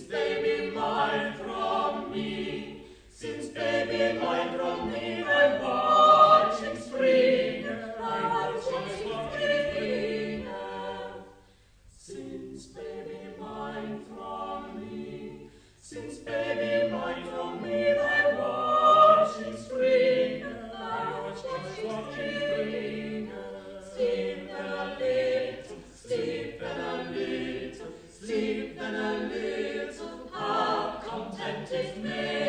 baby mine from me, since baby mine from me, I watch him spring, I watch him spring. Since baby mine from me, since baby mine from me, I watch him spring, I watch him spring. Sleep and a little, sleep and a little, sleep and a little, how content is me.